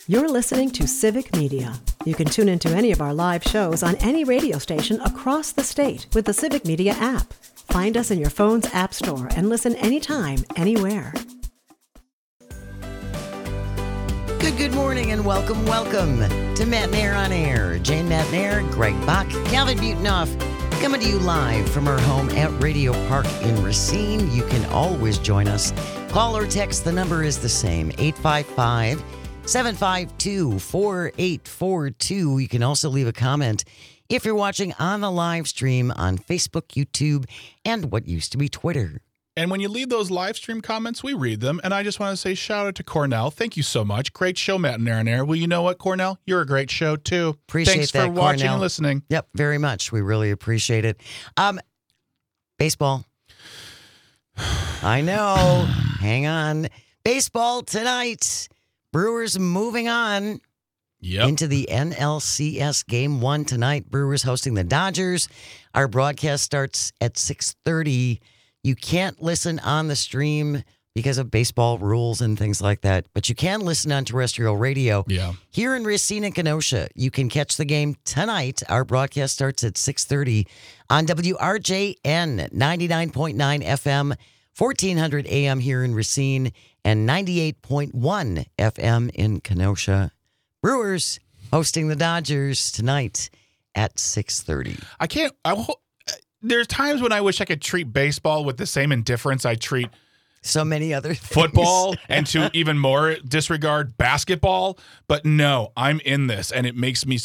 You're listening to Civic Media. You can tune into any of our live shows on any radio station across the state with the Civic Media app. Find us in your phone's app store and listen anytime, anywhere. Good morning and welcome to Matt Nair on Air. Jane Matt Nair, Greg Bach, Calvin Butonoff, coming to you live from our home at Radio Park in Racine. You can always join us. Call or text, the number is the same, 855-752-4842. You can also leave a comment if you're watching on the live stream on Facebook, YouTube, and what used to be Twitter. And when you leave those live stream comments, we read them. And I just want to say shout out to Cornell. Thank you so much. Great show, Matt and Nair on Air. Well, you know what, Cornell? You're a great show, too. Thanks for watching Cornell. and listening. Yep, very much. We really appreciate it. Baseball. I know. Hang on. Baseball tonight. Brewers moving on into the NLCS Game 1 tonight. Brewers hosting the Dodgers. Our broadcast starts at 6:30. You can't listen on the stream because of baseball rules and things like that, but you can listen on terrestrial radio. Yeah. Here in Racine and Kenosha, you can catch the game tonight. Our broadcast starts at 6:30 on WRJN 99.9 FM, 1400 AM here in Racine, and 98.1 FM in Kenosha. Brewers hosting the Dodgers tonight at 6:30. There's times when I wish I could treat baseball with the same indifference I treat so many other things. Football, and to even more disregard basketball. But no, I'm in this, and it makes me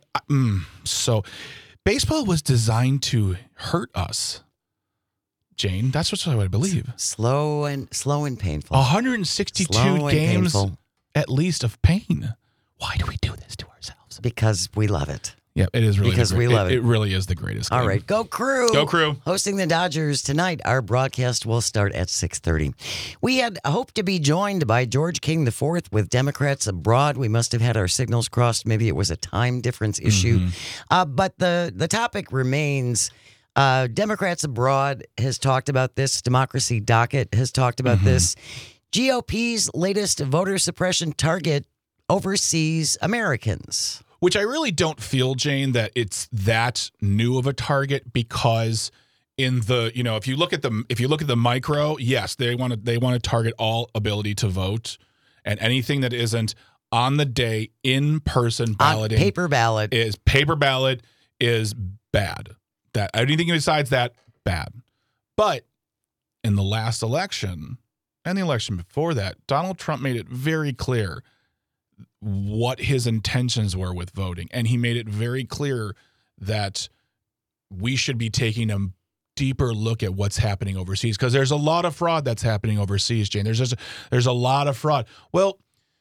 so. Baseball was designed to hurt us, Jane. That's what I would believe. Slow and painful. 162 games at least of pain. Why do we do this to ourselves? Because we love it. Yeah, it is really because we love it. It really is the greatest game. All right, go Crew. Go Crew. Hosting the Dodgers tonight. Our broadcast will start at 6:30. We had hoped to be joined by George King IV with Democrats abroad. We must have had our signals crossed. Maybe it was a time difference issue. But the topic remains. Democrats abroad has talked about this. Democracy Docket has talked about this. GOP's latest voter suppression target overseas Americans. Which I really don't feel, Jane, that it's that new of a target, because in the, if you look at the micro, yes, they want to target all ability to vote, and anything that isn't on the day in person balloting, paper ballot is bad. That anything besides that, bad. But in the last election and the election before that, Donald Trump made it very clear what his intentions were with voting. And he made it very clear that we should be taking a deeper look at what's happening overseas, because there's a lot of fraud that's happening overseas, Jane. There's a lot of fraud. Well,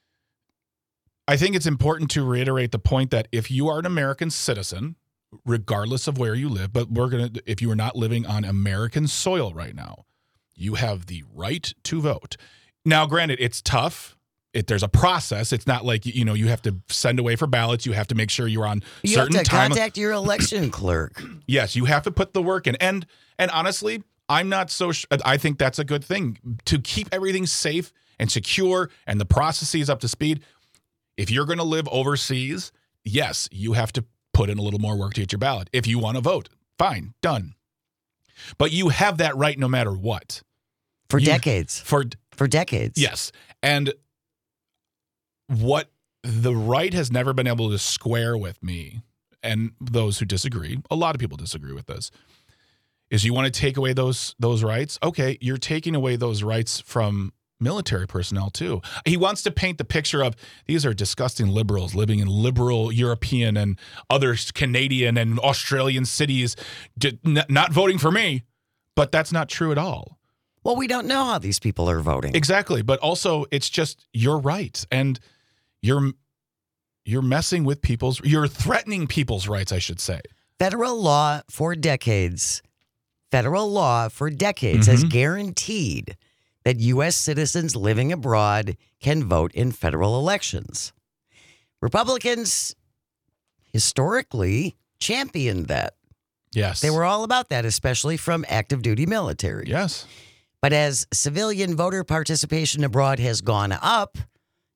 I think it's important to reiterate the point that if you are an American citizen, regardless of where you live, but if you are not living on American soil right now, you have the right to vote. Now, granted, it's tough. There's a process. It's not like, you have to send away for ballots. You have to make sure you're on certain time. You have to contact your election clerk. Yes, you have to put the work in. And honestly, I'm not so I think that's a good thing to keep everything safe and secure and the processes up to speed. If you're going to live overseas, yes, you have to put in a little more work to get your ballot. If you want to vote, fine, done. But you have that right no matter what. For decades. For decades. Yes. And what the right has never been able to square with me, and those who disagree, a lot of people disagree with this, is you want to take away those rights? Okay, you're taking away those rights from military personnel too. He wants to paint the picture of these are disgusting liberals living in liberal European and other Canadian and Australian cities not voting for me, but that's not true at all. Well, we don't know how these people are voting. Exactly, but also it's just your right, and you're messing with you're threatening people's rights, I should say. Federal law for decades has guaranteed that U.S. citizens living abroad can vote in federal elections. Republicans historically championed that. Yes. They were all about that, especially from active duty military. Yes. But as civilian voter participation abroad has gone up,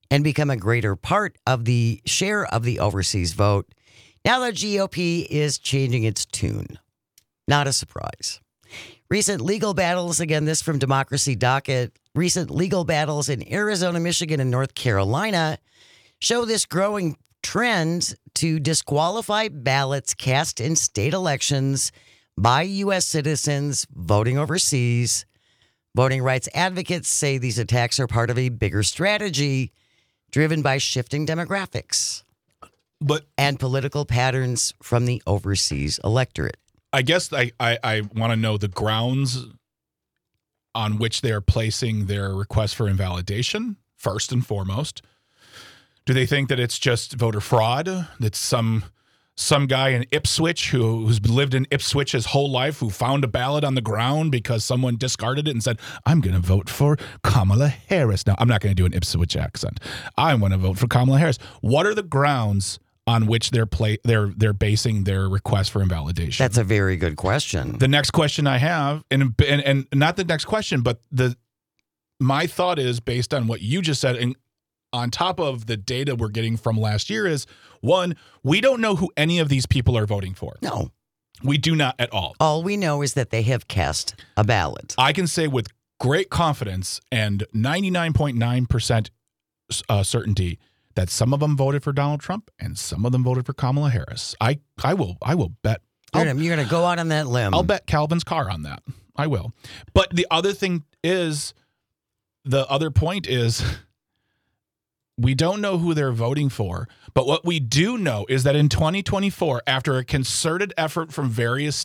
and become a greater part of the share of the overseas vote, now the GOP is changing its tune. Not a surprise. Recent legal battles, again, this from Democracy Docket, recent legal battles in Arizona, Michigan, and North Carolina show this growing trend to disqualify ballots cast in state elections by U.S. citizens voting overseas. Voting rights advocates say these attacks are part of a bigger strategy driven by shifting demographics and political patterns from the overseas electorate. I guess I want to know the grounds on which they're placing their request for invalidation, first and foremost. Do they think that it's just voter fraud? That some guy in Ipswich who's lived in Ipswich his whole life who found a ballot on the ground because someone discarded it and said, I'm going to vote for Kamala Harris. Now, I'm not going to do an Ipswich accent. I want to vote for Kamala Harris. What are the grounds on which they're basing their request for invalidation? That's a very good question. The next question I have, and not the next question, but my thought is based on what you just said, and on top of the data we're getting from last year is, one, we don't know who any of these people are voting for. No. We do not at all. All we know is that they have cast a ballot. I can say with great confidence and 99.9% certainty that some of them voted for Donald Trump and some of them voted for Kamala Harris. I will bet. You're going to go out on that limb. I'll bet Calvin's car on that. I will. But the other point is, we don't know who they're voting for, but what we do know is that in 2024, after a concerted effort from various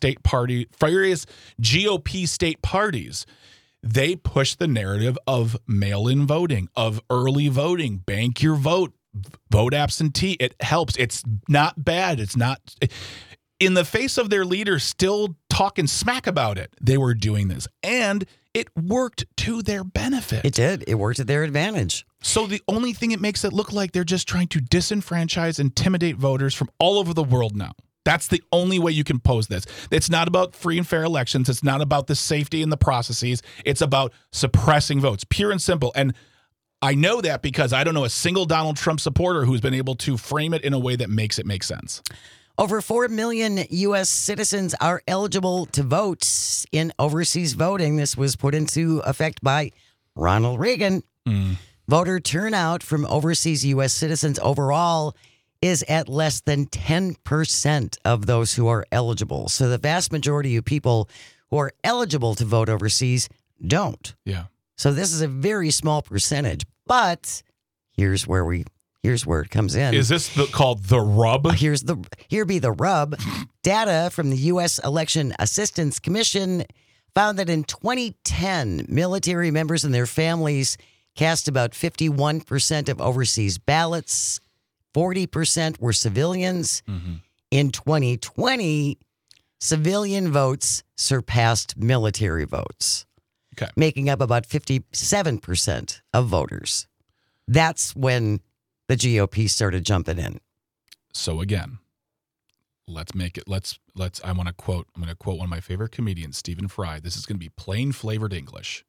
GOP state parties, they pushed the narrative of mail-in voting, of early voting, bank your vote, vote absentee. It helps. It's not bad. It's not in the face of their leaders still talking smack about it. They were doing this, and it worked to their benefit. It did. It worked to their advantage. So the only thing it makes it look like they're just trying to disenfranchise, intimidate voters from all over the world now. That's the only way you can pose this. It's not about free and fair elections. It's not about the safety and the processes. It's about suppressing votes, pure and simple. And I know that because I don't know a single Donald Trump supporter who's been able to frame it in a way that makes it make sense. Over 4 million U.S. citizens are eligible to vote in overseas voting. This was put into effect by Ronald Reagan. Voter turnout from overseas U.S. citizens overall is at less than 10% of those who are eligible. So the vast majority of people who are eligible to vote overseas don't. Yeah. So this is a very small percentage. But here's where it comes in. Is this called the rub? Here be the rub. Data from the U.S. Election Assistance Commission found that in 2010, military members and their families cast about 51% of overseas ballots. 40% were civilians. Mm-hmm. In 2020, civilian votes surpassed military votes, making up about 57% of voters. That's when the GOP started jumping in. So again, I'm going to quote one of my favorite comedians, Stephen Fry. This is going to be plain flavored English.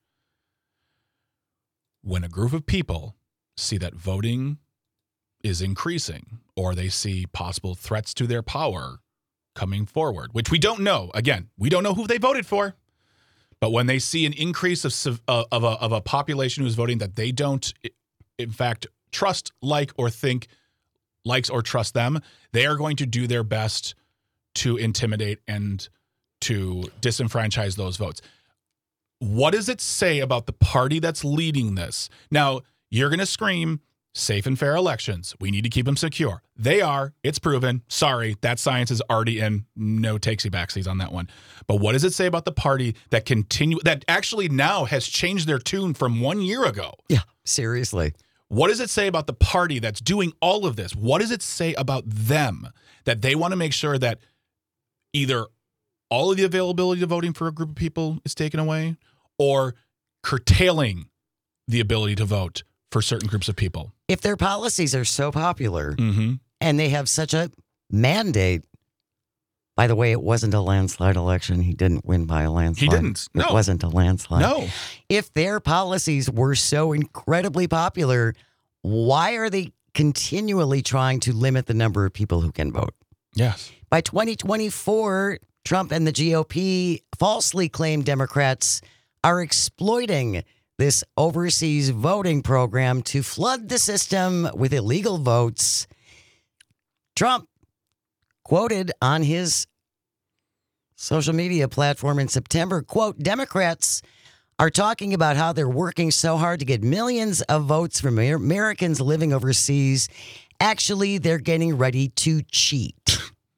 When a group of people see that voting is increasing, or they see possible threats to their power coming forward, which we don't know. Again, we don't know who they voted for. But when they see an increase of a population who's voting that they don't, in fact, trust, or think likes or trust them, they are going to do their best to intimidate and to disenfranchise those votes. What does it say about the party that's leading this? Now, you're going to scream, safe and fair elections. We need to keep them secure. They are. It's proven. Sorry, that science is already in. No takesy-backsies on that one. But what does it say about the party that actually now has changed their tune from 1 year ago? Yeah, seriously. What does it say about the party that's doing all of this? What does it say about them that they want to make sure that either all of the availability of voting for a group of people is taken away, or curtailing the ability to vote for certain groups of people? If their policies are so popular and they have such a mandate, by the way, it wasn't a landslide election. He didn't win by a landslide. He didn't. No. It wasn't a landslide. No. If their policies were so incredibly popular, why are they continually trying to limit the number of people who can vote? Yes. By 2024, Trump and the GOP falsely claim Democrats are exploiting this overseas voting program to flood the system with illegal votes. Trump quoted on his social media platform in September, quote, Democrats are talking about how they're working so hard to get millions of votes from Americans living overseas. Actually, they're getting ready to cheat.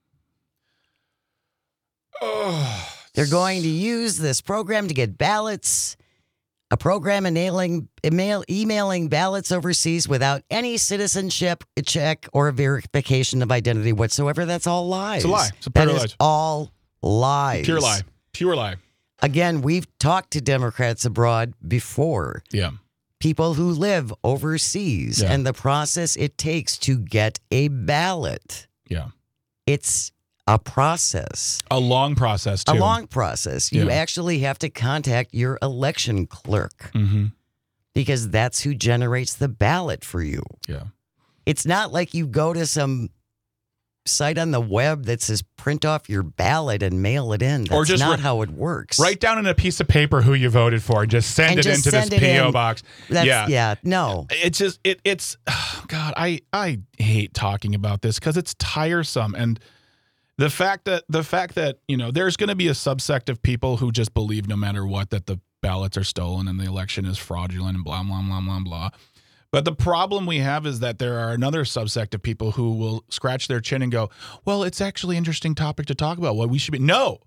They're going to use this program to get ballots, a program emailing ballots overseas without any citizenship check or verification of identity whatsoever. That's all lies. It's a lie. It's a pure That lie. is all lies. Pure lie. Pure lie. Again, we've talked to Democrats abroad before. Yeah. People who live overseas Yeah. and the process it takes to get a ballot. Yeah. It's a process. A long process, too. A long process. You Yeah. actually have to contact your election clerk Mm-hmm. because that's who generates the ballot for you. Yeah. It's not like you go to some site on the web that says print off your ballot and mail it in. That's Or just not how it works. Write down on a piece of paper who you voted for and just send And it just into this send it P.O. in. box. That's, no. It's just, it's, God, I hate talking about this because it's tiresome. And the fact that, you know, there's going to be a subsect of people who just believe no matter what that the ballots are stolen and the election is fraudulent and blah, blah, blah, blah, blah. But the problem we have is that there are another subsect of people who will scratch their chin and go, well, it's actually an interesting topic to talk about. What we should be. No,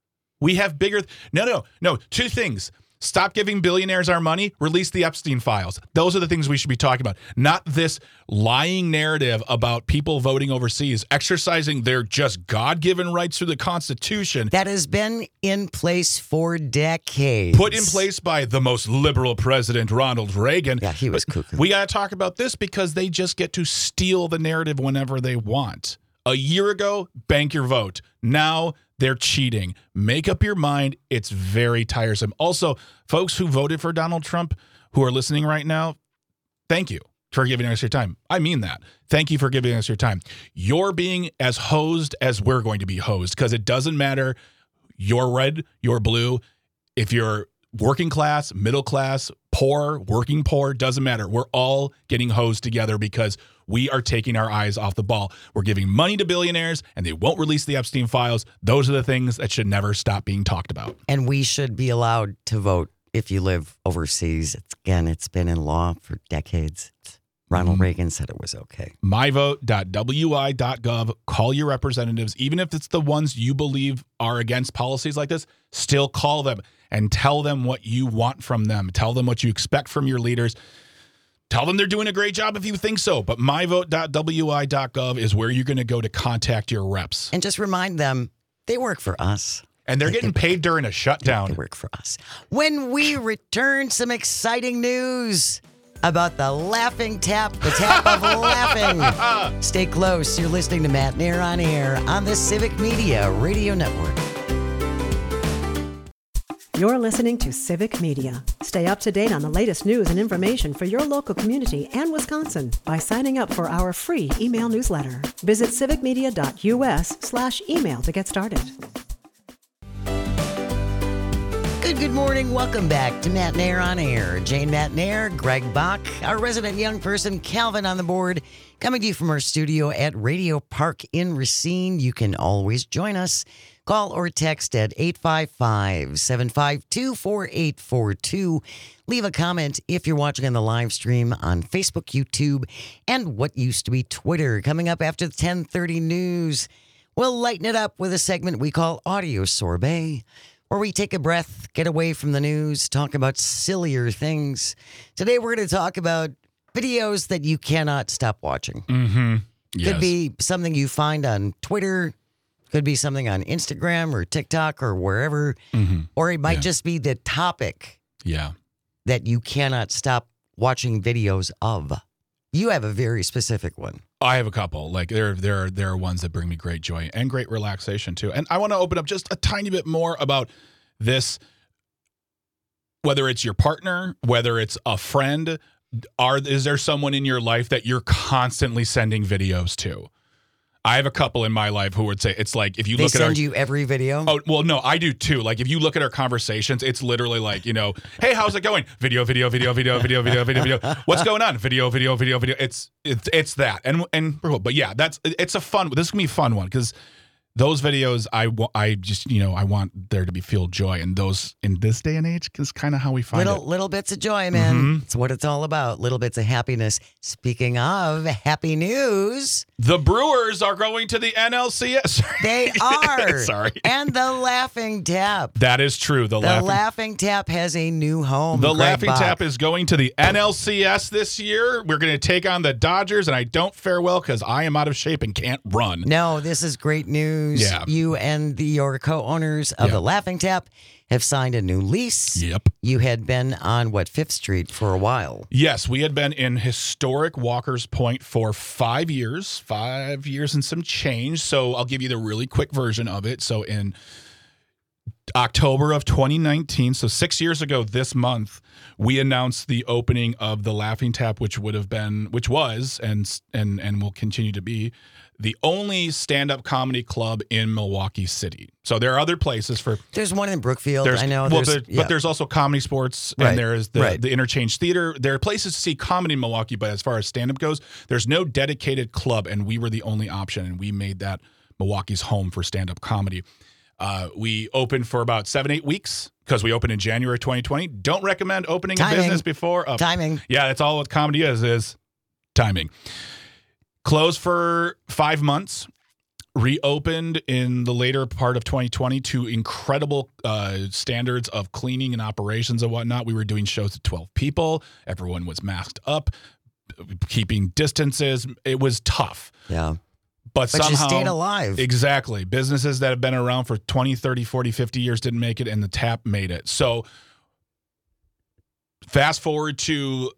we have bigger. No. Two things. Stop giving billionaires our money. Release the Epstein files. Those are the things we should be talking about. Not this lying narrative about people voting overseas, exercising their just God-given rights through the Constitution. That has been in place for decades. Put in place by the most liberal president, Ronald Reagan. Yeah, he was cuckoo. We got to talk about this because they just get to steal the narrative whenever they want. A year ago, bank your vote. Now they're cheating. Make up your mind. It's very tiresome. Also, folks who voted for Donald Trump who are listening right now, thank you for giving us your time. I mean that. Thank you for giving us your time. You're being as hosed as we're going to be hosed because it doesn't matter. You're red, you're blue. If you're working class, middle class, poor, working poor, doesn't matter. We're all getting hosed together because we are taking our eyes off the ball. We're giving money to billionaires and they won't release the Epstein files. Those are the things that should never stop being talked about. And we should be allowed to vote if you live overseas. It's been in law for decades. Ronald Reagan said it was okay. myvote.wi.gov. Call your representatives, even if it's the ones you believe are against policies like this, still call them and tell them what you want from them. Tell them what you expect from your leaders. Tell them they're doing a great job if you think so. But myvote.wi.gov is where you're going to go to contact your reps. And just remind them they work for us. And they're getting paid during a They shutdown. work for us. When we return, some exciting news about the laughing tap, the tap of laughing. Stay close. You're listening to Matt Nair on Air on the Civic Media Radio Network. You're listening to Civic Media. Stay up to date on the latest news and information for your local community and Wisconsin by signing up for our free email newsletter. Visit civicmedia.us/email to get started. Good morning. Welcome back to Matt Nair on Air. Jane Matt Nair, Greg Bach, our resident young person, Calvin on the board, coming to you from our studio at Radio Park in Racine. You can always join us. Call or text at 855-752-4842. Leave a comment if you're watching on the live stream on Facebook, YouTube, and what used to be Twitter. Coming up after the 10:30 news, we'll lighten it up with a segment we call Audio Sorbet, where we take a breath, get away from the news, talk about sillier things. Today we're going to talk about videos that you cannot stop watching. Mm-hmm. Could be something you find on Twitter, could be something on Instagram or TikTok or wherever, or it might just be the topic that you cannot stop watching videos of. You have a very specific one. I have a couple. Like there are ones that bring me great joy and great relaxation too. And I want to open up just a tiny bit more about this. Whether it's your partner, whether it's a friend, Is there someone in your life that you're constantly sending videos to? I have a couple in my life who would say it's like if you They look at send you every video? Oh, well, no, I do too. Like if you look at our conversations, it's literally like, hey, how's it going? Video. What's going on? Video. It's that. And but yeah, it's a fun. This is gonna be a fun one because those videos, I want there to be feel joy, and those in this day and age is kind of how we find little bits of joy, man. It's what it's all about. Little bits of happiness. Speaking of happy news, the Brewers are going to the NLCS. They are. Sorry. And the Laughing Tap. That is true. The Laughing Tap has a new home. The Greg Laughing Bach. Tap is going to the NLCS this year. We're going to take on the Dodgers, and I don't fare well because I am out of shape and can't run. No, this is great news. Yeah. You and your co-owners of the Laughing Tap have signed a new lease. Yep. You had been on, 5th Street for a while. Yes, we had been in historic Walker's Point for 5 years. 5 years and some change. So I'll give you the really quick version of it. So in October of 2019, so 6 years ago this month, we announced the opening of the Laughing Tap, which was and will continue to be the only stand-up comedy club in Milwaukee City. So there are other places for. There's one in Brookfield. I know. But there's also Comedy Sports, right. And there is the Interchange Theater. There are places to see comedy in Milwaukee, but as far as stand-up goes, there's no dedicated club, and we were the only option, and we made that Milwaukee's home for stand-up comedy. We opened for about 7-8 weeks because we opened in January 2020. Don't recommend opening a business before. Timing. Yeah, that's all what comedy is timing. Closed for 5 months, reopened in the later part of 2020 to incredible standards of cleaning and operations and whatnot. We were doing shows to 12 people. Everyone was masked up, keeping distances. It was tough. Yeah. But somehow you stayed alive. Exactly. Businesses that have been around for 20, 30, 40, 50 years didn't make it, and the Tap made it. So Fast forward to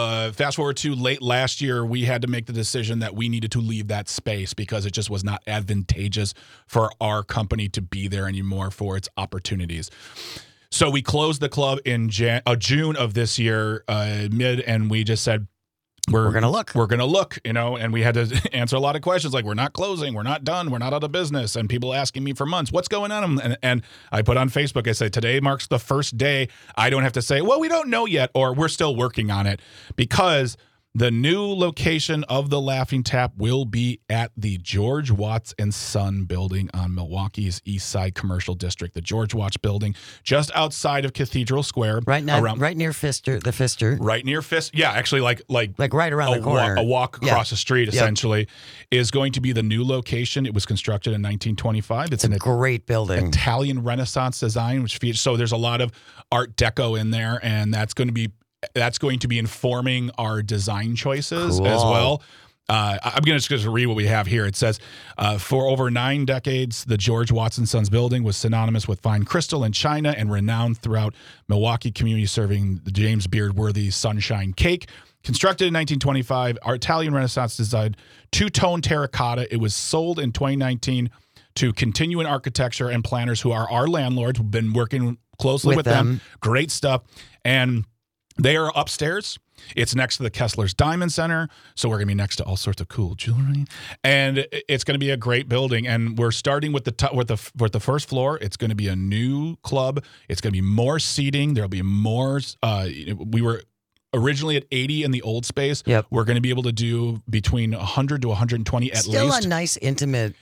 late last year, we had to make the decision that we needed to leave that space because it just was not advantageous for our company to be there anymore for its opportunities. So we closed the club in June of this year, and we just said, we're going to look. We're going to look, and we had to answer a lot of questions like, we're not closing, we're not done, we're not out of business. And people asking me for months, what's going on? And I put on Facebook, I said, today marks the first day I don't have to say, well, we don't know yet, or we're still working on it, because the new location of the Laughing Tap will be at the George Watts and Son building on Milwaukee's East Side Commercial District. The George Watts building, just outside of Cathedral Square, right near Pfister, the Pfister, right near Pfister. Yeah, actually, like right around the corner, a walk across the street. Essentially, is going to be the new location. It was constructed in 1925. It's a great building, Italian Renaissance design, which features. So there's a lot of Art Deco in there, and that's going to be informing our design choices as well. I'm going to just read what we have here. It says, for over 9 decades, the George Watts and Sons building was synonymous with fine crystal and china and renowned throughout Milwaukee community, serving the James Beard-worthy Sunshine Cake. Constructed in 1925, our Italian Renaissance design, 2-tone terracotta. It was sold in 2019 to Continuing Architecture and planners who are our landlords. We've been working closely with them. Great stuff. And they are upstairs. It's next to the Kessler's Diamond Center, so we're going to be next to all sorts of cool jewelry, and it's going to be a great building. And we're starting with the first floor. It's going to be a new club. It's going to be more seating. There'll be more. We were originally at 80 in the old space. Yep. We're going to be able to do between 100 to 120 at least. Still a nice intimate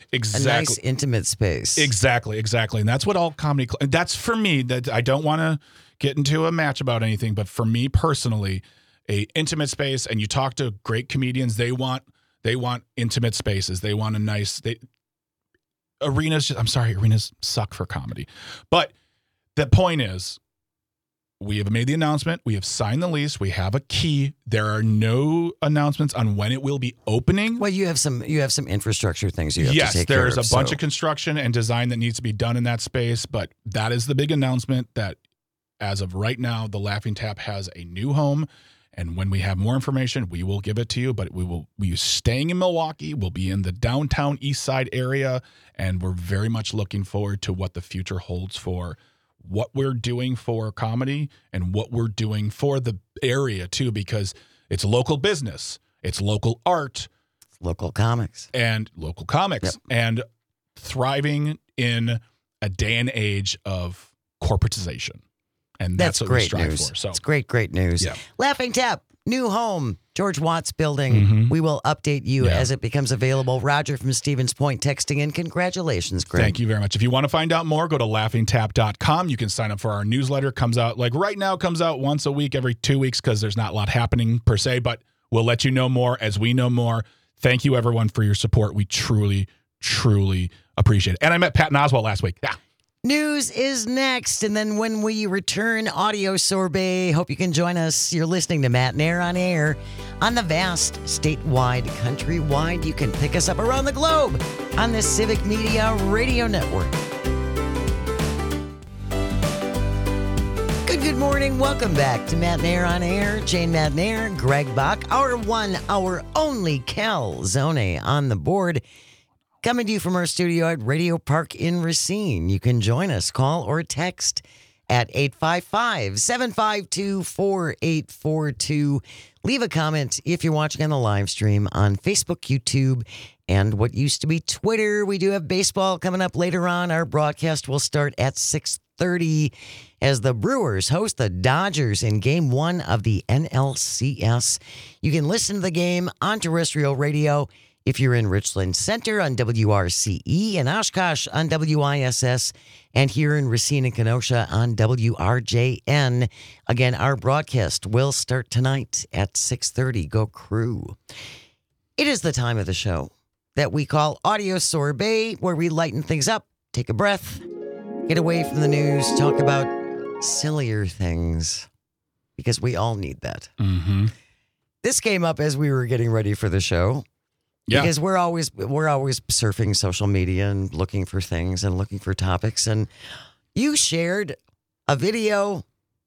space. Exactly, and that's what all comedy. That's for me. That I don't want to get into a match about anything, but for me personally, a intimate space, and you talk to great comedians, they want intimate spaces. They want a nice arenas. Arenas suck for comedy. But the point is, we have made the announcement. We have signed the lease. We have a key. There are no announcements on when it will be opening. Well, you have some infrastructure things you have to take care of. Yes, there's a bunch of construction and design that needs to be done in that space, but that is the big announcement that as of right now, the Laughing Tap has a new home. And when we have more information, we will give it to you. But we will be staying in Milwaukee. We'll be in the downtown East Side area. And we're very much looking forward to what the future holds for what we're doing for comedy and what we're doing for the area, too. Because It's local business. It's local art. Local comics. And local comics. Yep. And thriving in a day and age of corporatization. And that's what we great strive news. for. So It's great news. Yeah. Laughing Tap, new home, George Watts building. Mhm. We will update you Yeah. as it becomes available. Roger from Stevens Point texting in. Congratulations, Greg. Thank you very much. If you want to find out more, go to laughingtap.com. You can sign up for our newsletter. Comes out like right now, comes out once a week, every 2 weeks, because there's not a lot happening per se, but we'll let you know more as we know more. Thank you, everyone, for your support. We truly, truly appreciate it. And I met Patton Oswalt last week. Yeah. News is next, and then when we return, audio sorbet. Hope you can join us. You're listening to Matt Nair on air on the vast, statewide, countrywide. You can pick us up around the globe on the Civic Media Radio Network. Good morning. Welcome back to Matt Nair on air. Jane Matt Nair, Greg Bach, our one, our only Cal Zone on the board. Coming to you from our studio at Radio Park in Racine. You can join us, call or text at 855-752-4842. Leave a comment if you're watching on the live stream on Facebook, YouTube, and what used to be Twitter. We do have baseball coming up later on. Our broadcast will start at 6:30 as the Brewers host the Dodgers in Game 1 of the NLCS. You can listen to the game on terrestrial radio if you're in Richland Center on WRCE and Oshkosh on WISS, and here in Racine and Kenosha on WRJN. Again, our broadcast will start tonight at 6:30. Go Crew. It is the time of the show that we call Audio Sorbet, where we lighten things up, take a breath, get away from the news, talk about sillier things, because we all need that. Mm-hmm. This came up as we were getting ready for the show. Yeah. Because we're always surfing social media and looking for things and looking for topics. And you shared a video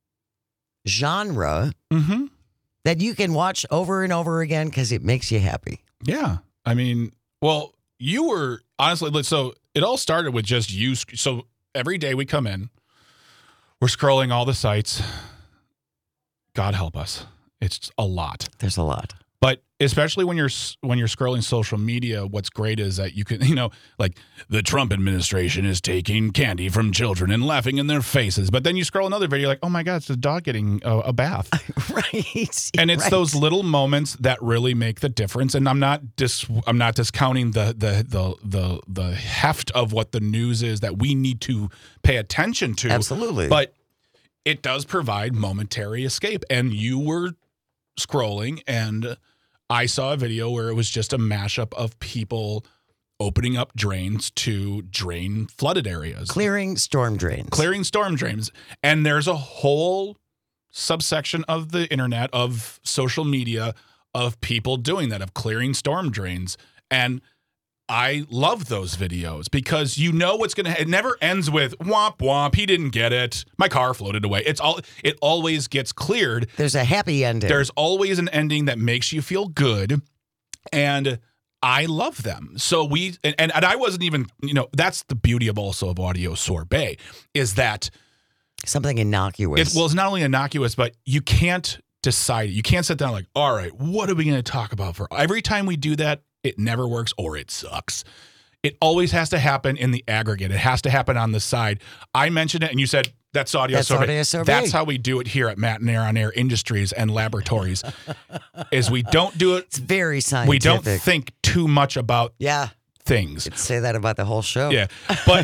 genre Mm-hmm. that you can watch over and over again because it makes you happy. Yeah. I mean, well, you were honestly, so it all started with just you. So every day we come in, we're scrolling all the sites. God help us. It's a lot. There's a lot. But especially when you're scrolling social media, what's great is that you can, like the Trump administration is taking candy from children and laughing in their faces. But then you scroll another video, you're like, oh my God, it's a dog getting a bath. Right. And it's right. those little moments that really make the difference. And I'm not discounting the heft of what the news is that we need to pay attention to. Absolutely. But it does provide momentary escape. And you were scrolling, and I saw a video where it was just a mashup of people opening up drains to drain flooded areas. Clearing storm drains. And there's a whole subsection of the internet, of social media, of people doing that, of clearing storm drains. And I love those videos because you know what's going to, it never ends with womp womp. He didn't get it. My car floated away. It always gets cleared. There's a happy ending. There's always an ending that makes you feel good. And I love them. So and I wasn't even, that's the beauty of Audio Sorbet is that something innocuous. it's not only innocuous, but you can't decide. You can't sit down like, all right, what are we going to talk about for every time we do that? It never works or it sucks. It always has to happen in the aggregate. It has to happen on the side. I mentioned it and you said, that's Audio Sorbet. Audio Sorbet. That's how we do it here at Matt Nair on Air Industries and Laboratories is we don't do it. It's very scientific. We don't think too much about things. You'd say that about the whole show. Yeah.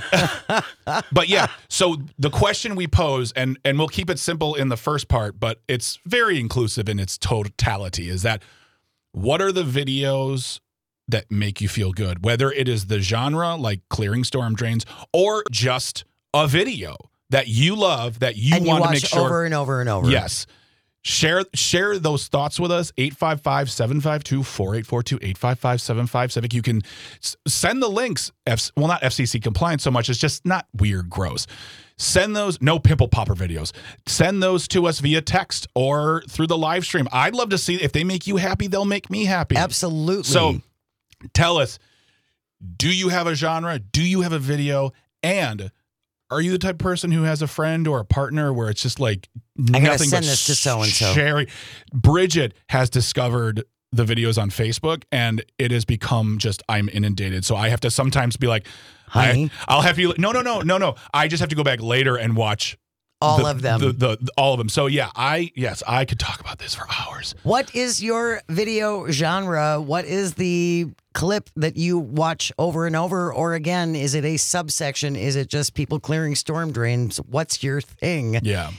But yeah, so the question we pose, and we'll keep it simple in the first part, but it's very inclusive in its totality, is that what are the videos that make you feel good? Whether it is the genre, like clearing storm drains, or just a video that you love, that you want to make sure. over and over and over. Yes. Share those thoughts with us, 855-752-4842, 855-757. You can send the links, not FCC compliant so much, it's just not weird, gross. Send those, no pimple popper videos. Send those to us via text or through the live stream. I'd love to see if they make you happy, they'll make me happy. Absolutely. So tell us, do you have a genre? Do you have a video? And are you the type of person who has a friend or a partner where it's just like I gotta nothing send but this to so-and-so. sharing? Bridget has discovered the videos on Facebook, and it has become just, I'm inundated. So I have to sometimes be like, Honey? I'll have you. No. I just have to go back later and watch All of them. All of them. So yeah, I could talk about this for hours. What is your video genre? What is the clip that you watch over and over? Or again, is it a subsection? Is it just people clearing storm drains? What's your thing? Yeah.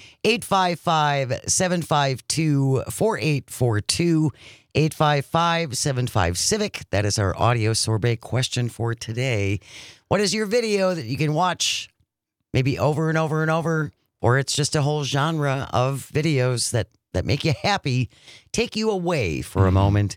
855-752-4842. 855-75-CIVIC. That is our audio sorbet question for today. What is your video that you can watch maybe over and over and over? Or it's just a whole genre of videos that make you happy, take you away for a moment.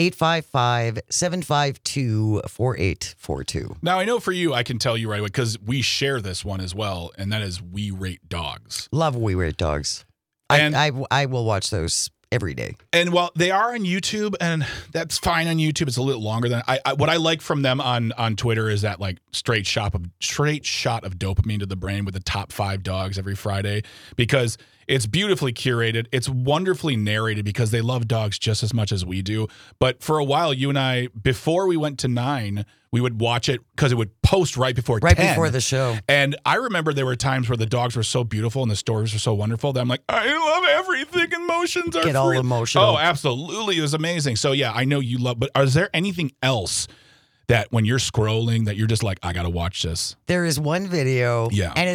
855-752-4842. Now, I know for you, I can tell you right away, because we share this one as well, and that is We Rate Dogs. Love We Rate Dogs. And- I will watch those every day. And while they are on YouTube, and that's fine on YouTube, it's a little longer than I what I like from them on Twitter is that like straight shot of dopamine to the brain with the top 5 dogs every Friday, because it's beautifully curated. It's wonderfully narrated because they love dogs just as much as we do. But for a while, you and I, before we went to 9, we would watch it because it would post right before 10. Right before the show. And I remember there were times where the dogs were so beautiful and the stories were so wonderful that I'm like, I love everything. Emotions are Get all free. emotional. Oh, absolutely. It was amazing. So yeah, I know you love, but is there anything else that when you're scrolling that you're just like, I got to watch this? There is one video. Yeah. And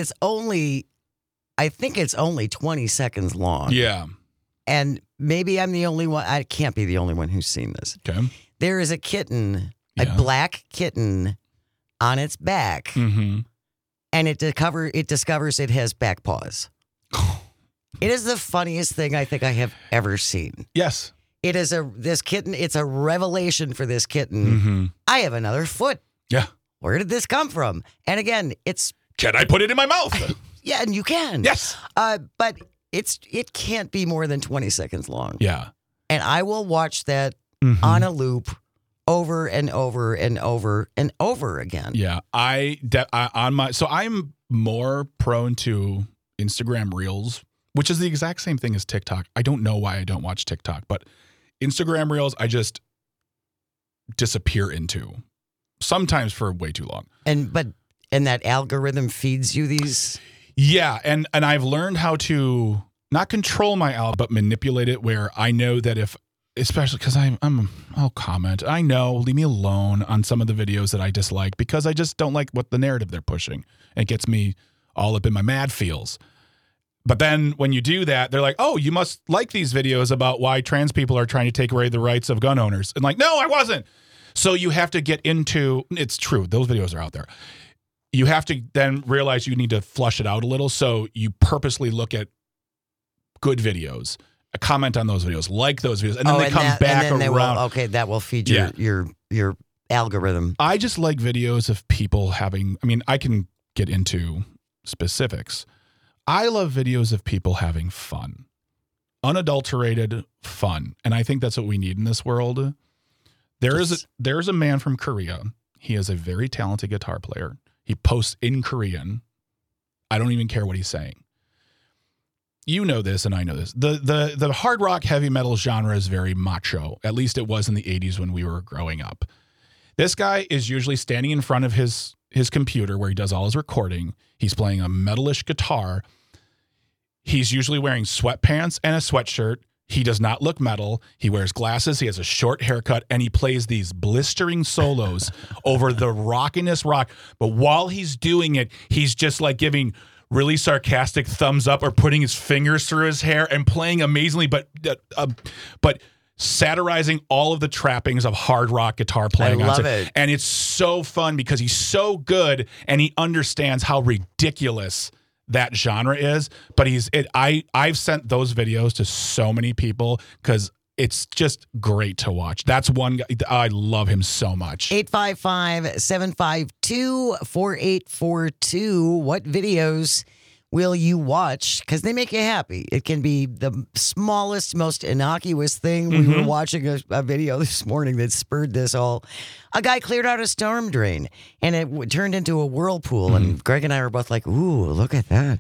I think it's only 20 seconds long. Yeah. And maybe I'm the only one. I can't be the only one who's seen this. Okay. There is a kitten, Yeah. a black kitten on its back, Mm-hmm. and it discovers it has back paws. It is the funniest thing I think I have ever seen. Yes. It is this kitten. It's a revelation for this kitten. Mm-hmm. I have another foot. Yeah. Where did this come from? And again, Can I put it in my mouth? yeah, and you can. Yes. But it can't be more than 20 seconds long. Yeah. And I will watch that Mhm. on a loop over and over and over and over again. Yeah. So I'm more prone to Instagram Reels, which is the exact same thing as TikTok. I don't know why I don't watch TikTok, but Instagram Reels, I just disappear into, sometimes for way too long. And that algorithm feeds you these. Yeah, and I've learned how to not control my algorithm, but manipulate it, where I know that if, especially because I'll comment. I know, leave me alone on some of the videos that I dislike, because I just don't like what the narrative they're pushing. It gets me all up in my mad feels. But then when you do that, they're like, oh, you must like these videos about why trans people are trying to take away the rights of gun owners. And like, no, I wasn't. So you have to get into, it's true, those videos are out there. You have to then realize you need to flush it out a little. So you purposely look at good videos, comment on those videos, like those videos, and then they come back around. That will feed your algorithm. I just like videos of people having, I can get into specifics. I love videos of people having fun, unadulterated fun. And I think that's what we need in this world. There's a man from Korea. He is a very talented guitar player. He posts in Korean. I don't even care what he's saying. You know this, and I know this. The hard rock heavy metal genre is very macho. At least it was in the 80s when we were growing up. This guy is usually standing in front of his computer where he does all his recording. He's playing a metalish guitar. He's usually wearing sweatpants and a sweatshirt. He does not look metal. He wears glasses. He has a short haircut, and he plays these blistering solos over the rockiness rock. But while he's doing it, he's just like giving really sarcastic thumbs up or putting his fingers through his hair and playing amazingly, but satirizing all of the trappings of hard rock guitar playing. I love it. And it's so fun because he's so good and he understands how ridiculous that genre is. But I've sent those videos to so many people because it's just great to watch. That's one guy. I love him so much. 855-752-4842. What videos will you watch? Because they make you happy. It can be the smallest, most innocuous thing. We were watching a video this morning that spurred this all. A guy cleared out a storm drain, and it turned into a whirlpool. And Greg and I were both like, ooh, look at that.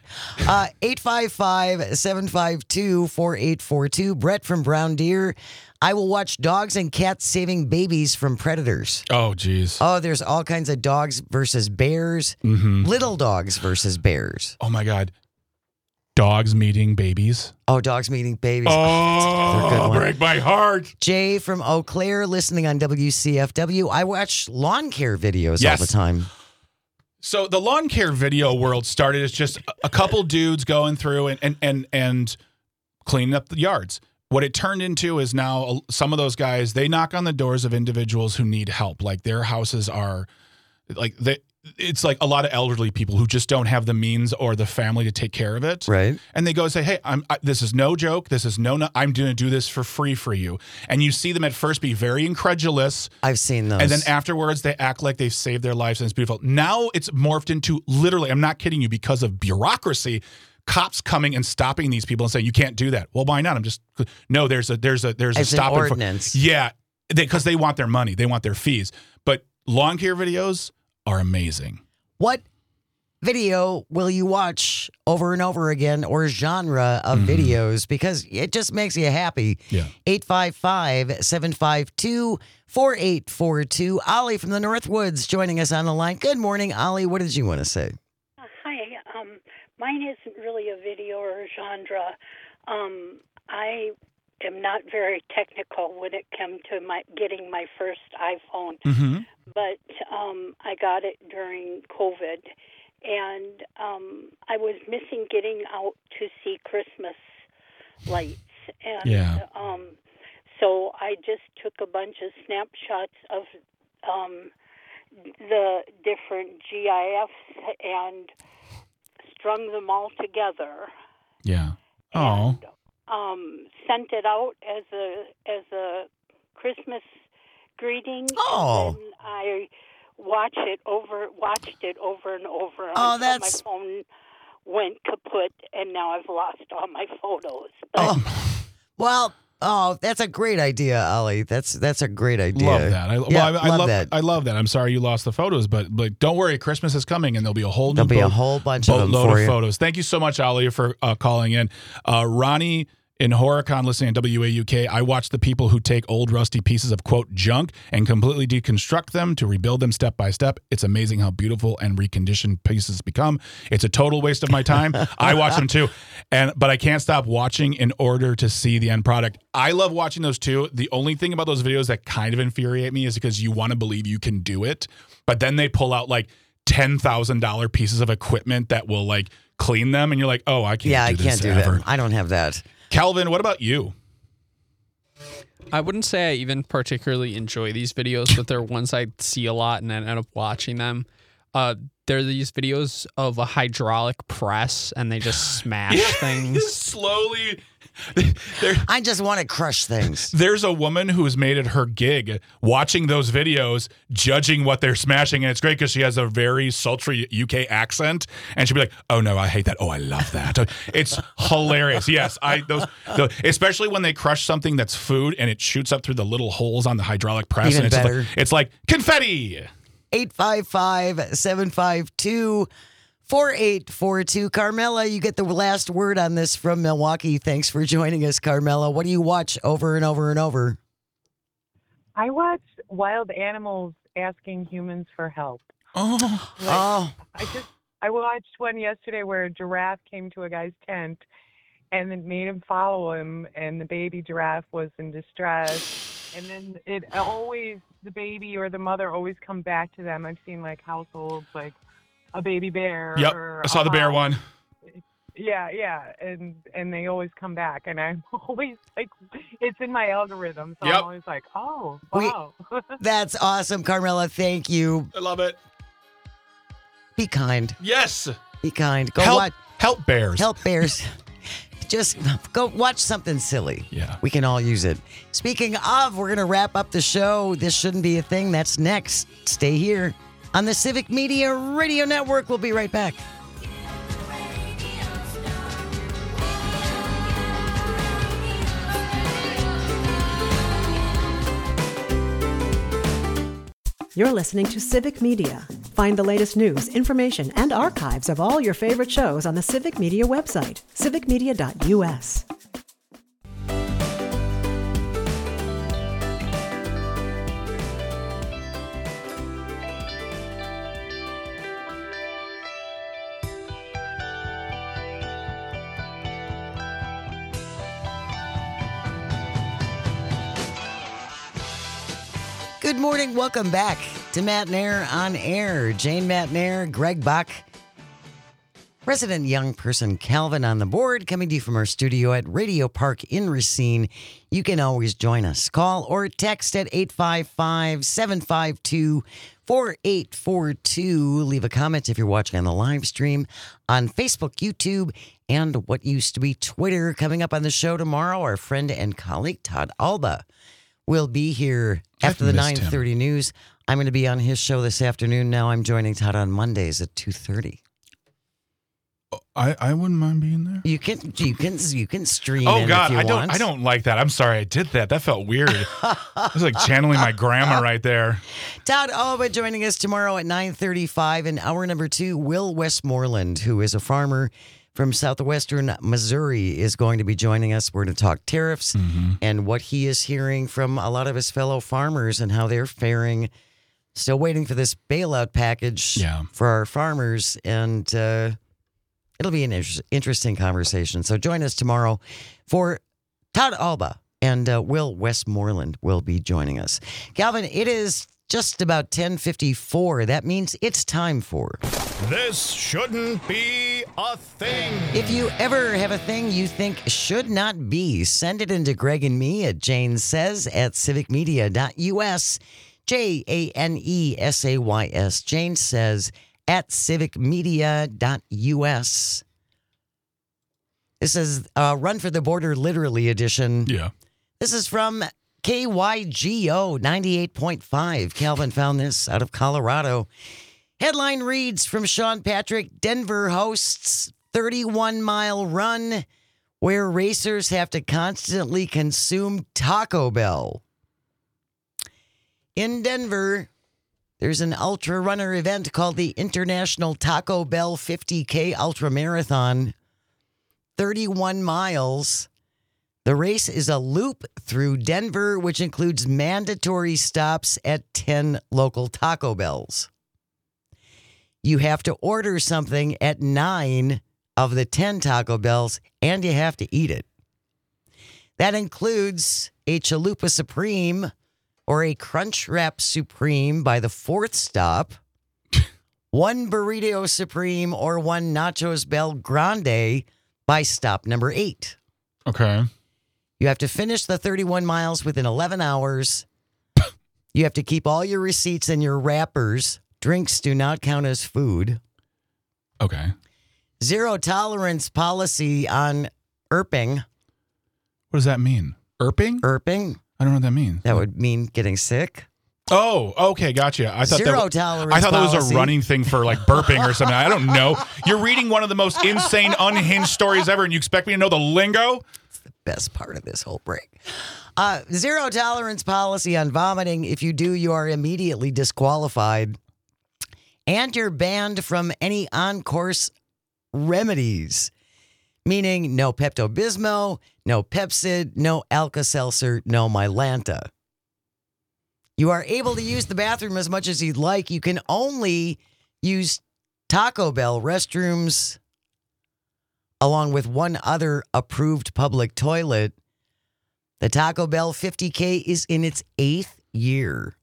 855-752-4842. Brett from Brown Deer. I will watch dogs and cats saving babies from predators. Oh, geez. Oh, there's all kinds of dogs versus bears. Little dogs versus bears. Oh, my God. Dogs meeting babies. Oh, dogs meeting babies. Oh, good one. break my heart. Jay from Eau Claire listening on WCFW. I watch lawn care videos Yes. all the time. So the lawn care video world started as just a couple dudes going through and cleaning up the yards. What it turned into is now some of those guys, they knock on the doors of individuals who need help. Like their houses are like it's like a lot of elderly people who just don't have the means or the family to take care of it. Right. And they go and say, hey, this is no joke. This is I'm going to do this for free for you. And you see them at first be very incredulous. I've seen those. And then afterwards, they act like they've saved their lives and it's beautiful. Now it's morphed into literally, I'm not kidding you, because of bureaucracy, cops coming and stopping these people and saying, you can't do that. Well, why not? No, there's a It's stop an ordinance. Yeah, because they want their money. They want their fees. But lawn care videos are amazing. What video will you watch over and over again, or genre of videos? Because it just makes you happy. Yeah. 855-752-4842. Ollie from the Northwoods joining us on the line. Good morning, Ollie. What did you want to say? Hi. Mine isn't really a video or a genre. I am not very technical when it came to getting my first iPhone, but I got it during COVID, and I was missing getting out to see Christmas lights, and so I just took a bunch of snapshots of the different GIFs and strung them all together. Yeah. Oh. And, sent it out as a Christmas greeting. Oh. And then I watched it over and over Oh, until that's- my phone went kaput, and now I've lost all my photos. Oh, well, that's a great idea, Ollie. That's a great idea. Love that. I love that. I love that. I'm sorry you lost the photos, but don't worry. Christmas is coming, and there'll be a whole There'll be a whole bunch of them boatload for of you. photos. Thank you so much, Ollie, for calling in. Ronnie in Horicon listening to WAUK. I watch the people who take old rusty pieces of, quote, junk and completely deconstruct them to rebuild them step by step. It's amazing how beautiful and reconditioned pieces become. It's a total waste of my time. I watch them too. But I can't stop watching in order to see the end product. I love watching those too. The only thing about those videos that kind of infuriate me is because you want to believe you can do it, but then they pull out like $10,000 pieces of equipment that will like clean them, and you're like, oh, I can't do this ever. that. I don't have that. Calvin, what about you? I wouldn't say I even particularly enjoy these videos, but they're ones I see a lot and then end up watching them. There are these videos of a hydraulic press and they just smash things. Slowly. I just want to crush things. There's a woman who's made it her gig watching those videos, judging what they're smashing. And it's great because she has a very sultry UK accent. And she'll be like, oh, no, I hate that. Oh, I love that. It's hilarious. Yes, especially when they crush something that's food and it shoots up through the little holes on the hydraulic press. Even and better. It's like confetti. 855-752-4842. Carmela, you get the last word on this from Milwaukee. Thanks for joining us, Carmela. What do you watch over and over and over? I watch wild animals asking humans for help. Oh. I watched one yesterday where a giraffe came to a guy's tent and it made him follow him, and the baby giraffe was in distress. And then the baby or the mother always come back to them. I've seen like households like a baby bear. Yep, or I saw the bear one. Yeah, and they always come back, and I'm always like, it's in my algorithm, so Yep. I'm always like, oh, wow. That's awesome, Carmela. Thank you. I love it. Be kind. Yes. Be kind. Go watch. Help bears. Help bears. Just go watch something silly. Yeah. We can all use it. Speaking of, we're going to wrap up the show. This shouldn't be a thing. That's next. Stay here on the Civic Media Radio Network. We'll be right back. You're listening to Civic Media. Find the latest news, information, and archives of all your favorite shows on the Civic Media website, civicmedia.us. Good morning. Welcome back to Matt Nair on Air. Jane Matt Nair, Greg Buck, resident young person Calvin on the board, coming to you from our studio at Radio Park in Racine. You can always join us. Call or text at 855-752-4842. Leave a comment if you're watching on the live stream on Facebook, YouTube, and what used to be Twitter. Coming up on the show tomorrow, our friend and colleague Todd Alba will be here after the 9:30 news. I'm going to be on his show this afternoon. Now I'm joining Todd on Mondays at 2:30. I wouldn't mind being there. You can stream. Oh in God, if you want. I don't like that. I'm sorry I did that. That felt weird. It was like channeling my grandma right there. Todd Alba joining us tomorrow at 9:35. In hour number 2, Will Westmoreland, who is a farmer from southwestern Missouri, is going to be joining us. We're going to talk tariffs and what he is hearing from a lot of his fellow farmers and how they're faring. Still waiting for this bailout package for our farmers, and it'll be an interesting conversation. So join us tomorrow for Todd Alba, and Will Westmoreland will be joining us. Calvin, it is just about 10:54. That means it's time for This Shouldn't Be a Thing. If you ever have a thing you think should not be, send it into Greg and me at Jane Says at civicmedia.us. JANESAYS. Jane Says at civicmedia.us. This is Run for the Border Literally edition. Yeah. This is from KYGO 98.5. Calvin found this out of Colorado. Headline reads from Sean Patrick: Denver hosts 31-mile run where racers have to constantly consume Taco Bell. In Denver, there's an ultra runner event called the International Taco Bell 50K Ultra Marathon. 31 miles. The race is a loop through Denver, which includes mandatory stops at 10 local Taco Bells. You have to order something at 9 of the 10 Taco Bells, and you have to eat it. That includes a Chalupa Supreme or a Crunch Wrap Supreme by the 4th stop, one Burrito Supreme or one Nachos Bel Grande by stop number 8. Okay. You have to finish the 31 miles within 11 hours. You have to keep all your receipts and your wrappers. Drinks do not count as food. Okay. Zero tolerance policy on irping. What does that mean? Irping? Irping? I don't know what that means. That would mean getting sick. Oh, okay, gotcha. I thought Zero tolerance I thought that was a policy. running thing for like burping or something. I don't know. You're reading one of the most insane, unhinged stories ever, and you expect me to know the lingo? It's the best part of this whole break. Zero tolerance policy on vomiting. If you do, you are immediately disqualified. And you're banned from any on-course remedies, meaning no Pepto-Bismol, no Pepcid, no Alka-Seltzer, no Mylanta. You are able to use the bathroom as much as you'd like. You can only use Taco Bell restrooms along with one other approved public toilet. The Taco Bell 50K is in its 8th year.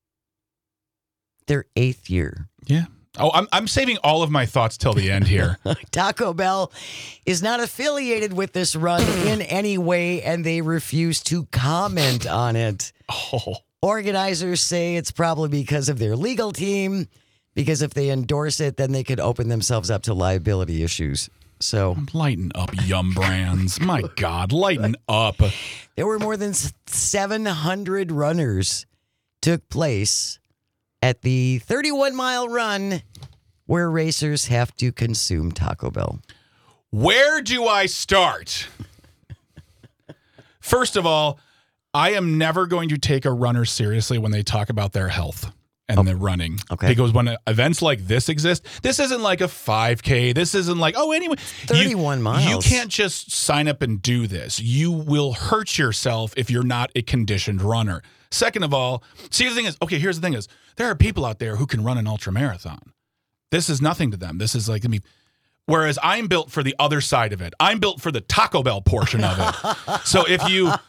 Their 8th year. Yeah. Oh, I'm saving all of my thoughts till the end here. Taco Bell is not affiliated with this run in any way, and they refuse to comment on it. Oh. Organizers say it's probably because of their legal team, because if they endorse it, then they could open themselves up to liability issues. So Lighten up, Yum Brands. My God, lighten up. there were more than 700 runners took place at the 31-mile run where racers have to consume Taco Bell. Where do I start? First of all, I am never going to take a runner seriously when they talk about their health. and they're running. Okay. Because when events like this exist, this isn't like a 5K. This isn't like, anyway. 31 miles. You can't just sign up and do this. You will hurt yourself if you're not a conditioned runner. Second of all, here's the thing is, there are people out there who can run an ultra marathon. This is nothing to them. This is like, whereas I'm built for the other side of it. I'm built for the Taco Bell portion of it. So let's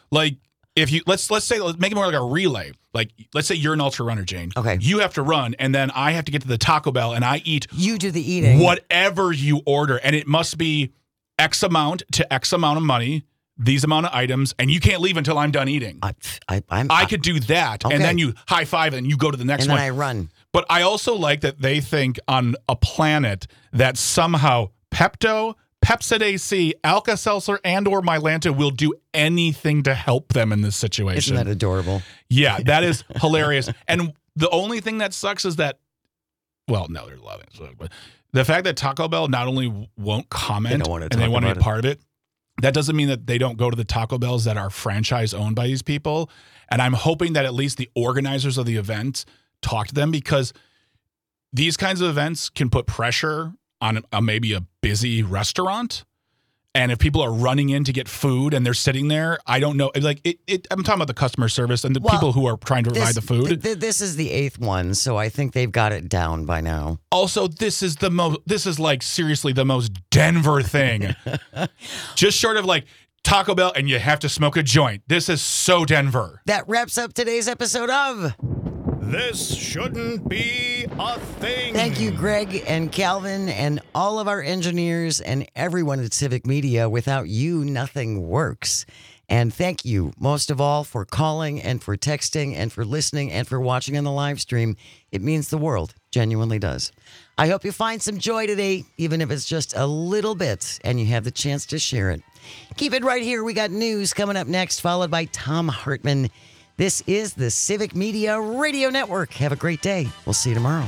make it more like a relay. Like, let's say you're an ultra runner, Jane. Okay. You have to run, and then I have to get to the Taco Bell, and I eat. You do the eating. Whatever you order, and it must be X amount to X amount of money, these amount of items, and you can't leave until I'm done eating. I could do that, okay. and then you high five, and you go to the next one. And then I run. But I also like that they think on a planet that somehow Pepto, Pepcid AC, Alka-Seltzer, and or Mylanta will do anything to help them in this situation. Isn't that adorable? Yeah, that is hilarious. And the only thing that sucks is that, well, no, there's a lot of things, but the fact that Taco Bell not only won't comment and they want to be part of it, that doesn't mean that they don't go to the Taco Bells that are franchise owned by these people. And I'm hoping that at least the organizers of the event talk to them, because these kinds of events can put pressure on maybe a busy restaurant. And if people are running in to get food and they're sitting there, I don't know. Like I'm talking about the customer service and the people who are trying to provide the food. This is the 8th one, so I think they've got it down by now. Also, this is like seriously the most Denver thing. Just short of like Taco Bell and you have to smoke a joint. This is so Denver. That wraps up today's episode of This Shouldn't Be a Thing. Thank you, Greg and Calvin and all of our engineers and everyone at Civic Media. Without you, nothing works. And thank you, most of all, for calling and for texting and for listening and for watching on the live stream. It means the world. Genuinely does. I hope you find some joy today, even if it's just a little bit, and you have the chance to share it. Keep it right here. We got news coming up next, followed by Tom Hartman. This is the Civic Media Radio Network. Have a great day. We'll see you tomorrow.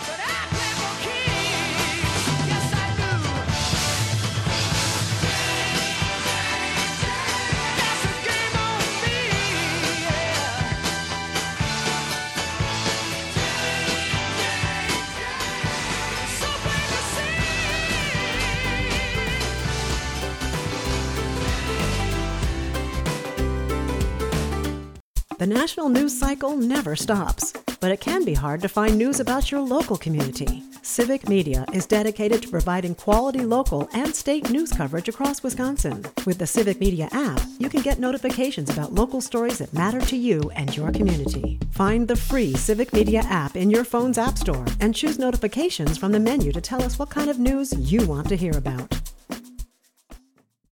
The national news cycle never stops, but it can be hard to find news about your local community. Civic Media is dedicated to providing quality local and state news coverage across Wisconsin. With the Civic Media app, you can get notifications about local stories that matter to you and your community. Find the free Civic Media app in your phone's app store and choose notifications from the menu to tell us what kind of news you want to hear about.